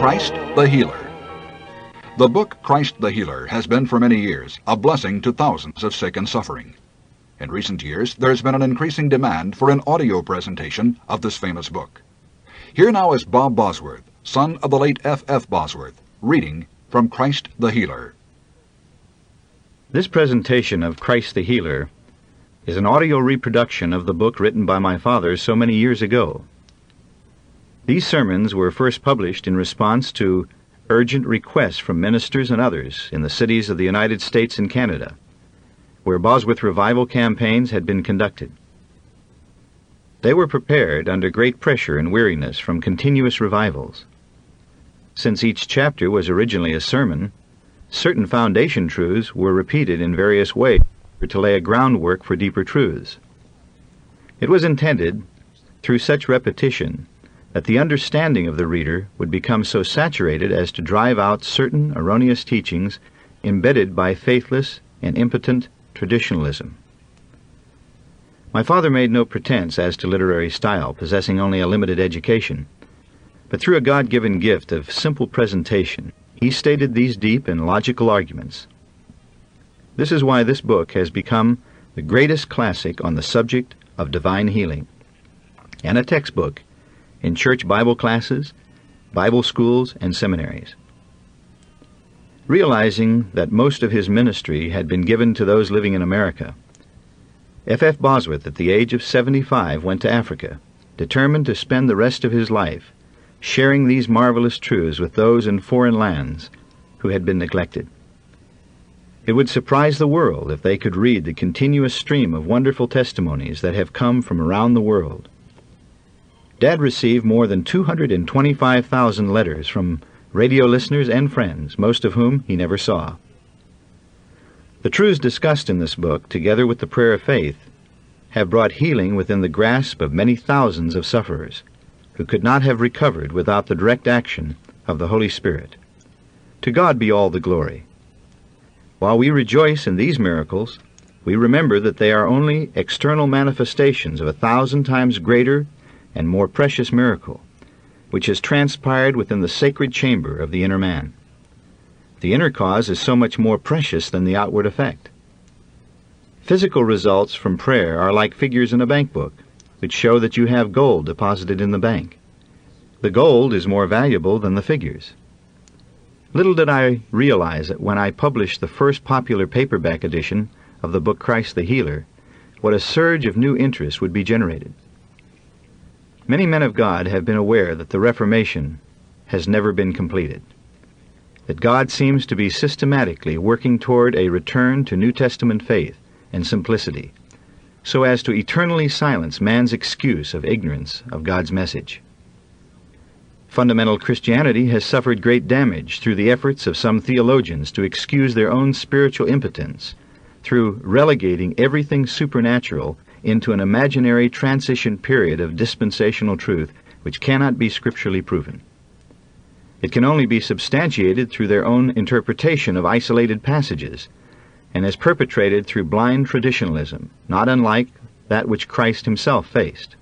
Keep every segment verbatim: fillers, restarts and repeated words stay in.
Christ the Healer. The book Christ the Healer has been for many years a blessing to thousands of sick and suffering. In recent years, there's been an increasing demand for an audio presentation of this famous book. Here now is Bob Bosworth, son of the late F F Bosworth, reading from Christ the Healer. This presentation of Christ the Healer is an audio reproduction of the book written by my father so many years ago. These sermons were first published in response to urgent requests from ministers and others in the cities of the United States and Canada, where Bosworth revival campaigns had been conducted. They were prepared under great pressure and weariness from continuous revivals. Since each chapter was originally a sermon, certain foundation truths were repeated in various ways to lay a groundwork for deeper truths. It was intended, through such repetition, that the understanding of the reader would become so saturated as to drive out certain erroneous teachings embedded by faithless and impotent traditionalism. My father made no pretense as to literary style, possessing only a limited education, but through a God-given gift of simple presentation, he stated these deep and logical arguments. This is why this book has become the greatest classic on the subject of divine healing, and a textbook in church Bible classes, Bible schools, and seminaries. Realizing that most of his ministry had been given to those living in America, F F Bosworth, at the age of seventy-five, went to Africa, determined to spend the rest of his life sharing these marvelous truths with those in foreign lands who had been neglected. It would surprise the world if they could read the continuous stream of wonderful testimonies that have come from around the world. Dad received more than two hundred twenty-five thousand letters from radio listeners and friends, most of whom he never saw. The truths discussed in this book, together with the prayer of faith, have brought healing within the grasp of many thousands of sufferers who could not have recovered without the direct action of the Holy Spirit. To God be all the glory. While we rejoice in these miracles, we remember that they are only external manifestations of a thousand times greater and more precious miracle, which has transpired within the sacred chamber of the inner man. The inner cause is so much more precious than the outward effect. Physical results from prayer are like figures in a bank book, which show that you have gold deposited in the bank. The gold is more valuable than the figures. Little did I realize that when I published the first popular paperback edition of the book Christ the Healer, what a surge of new interest would be generated. Many men of God have been aware that the Reformation has never been completed, that God seems to be systematically working toward a return to New Testament faith and simplicity, so as to eternally silence man's excuse of ignorance of God's message. Fundamental Christianity has suffered great damage through the efforts of some theologians to excuse their own spiritual impotence through relegating everything supernatural into an imaginary transition period of dispensational truth which cannot be scripturally proven. It can only be substantiated through their own interpretation of isolated passages, and is perpetrated through blind traditionalism, not unlike that which Christ himself faced.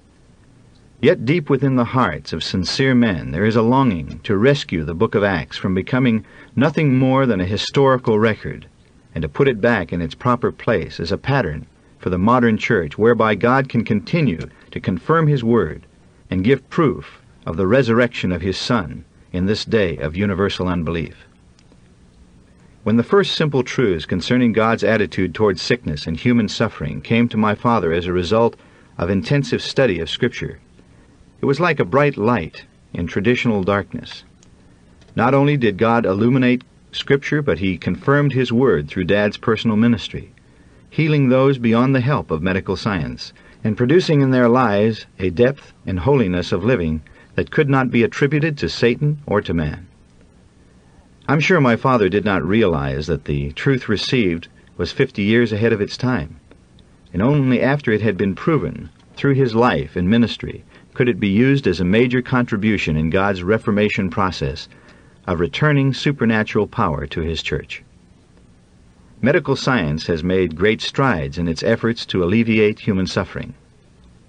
Yet deep within the hearts of sincere men there is a longing to rescue the book of Acts from becoming nothing more than a historical record, and to put it back in its proper place as a pattern for the modern church, whereby God can continue to confirm his word and give proof of the resurrection of his Son in this day of universal unbelief. When the first simple truths concerning God's attitude toward sickness and human suffering came to my father as a result of intensive study of Scripture, it was like a bright light in traditional darkness. Not only did God illuminate Scripture, but he confirmed his word through Dad's personal ministry, healing those beyond the help of medical science, and producing in their lives a depth and holiness of living that could not be attributed to Satan or to man. I'm sure my father did not realize that the truth received was fifty years ahead of its time, and only after it had been proven through his life and ministry could it be used as a major contribution in God's reformation process of returning supernatural power to his church. Medical science has made great strides in its efforts to alleviate human suffering.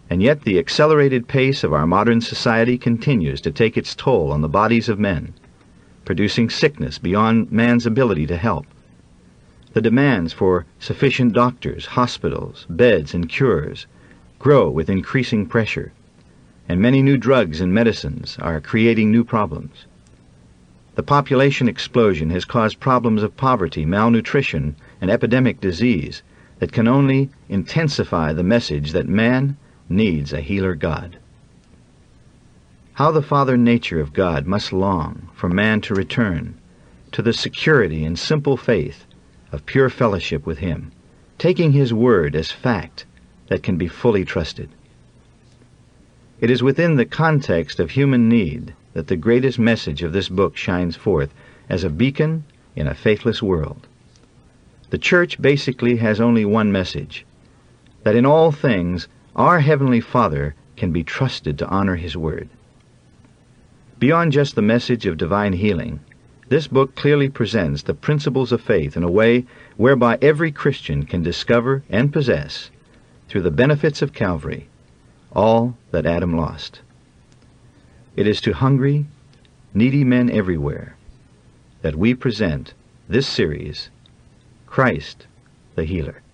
And yet the accelerated pace of our modern society continues to take its toll on the bodies of men, producing sickness beyond man's ability to help. The demands for sufficient doctors, hospitals, beds, and cures grow with increasing pressure, and many new drugs and medicines are creating new problems. The population explosion has caused problems of poverty, malnutrition, and epidemic disease that can only intensify the message that man needs a healer God. How the Father nature of God must long for man to return to the security and simple faith of pure fellowship with Him, taking His word as fact that can be fully trusted. It is within the context of human need that the greatest message of this book shines forth as a beacon in a faithless world. The Church basically has only one message, that in all things our Heavenly Father can be trusted to honor His word. Beyond just the message of divine healing, this book clearly presents the principles of faith in a way whereby every Christian can discover and possess, through the benefits of Calvary, all that Adam lost. It is to hungry, needy men everywhere that we present this series, Christ the Healer.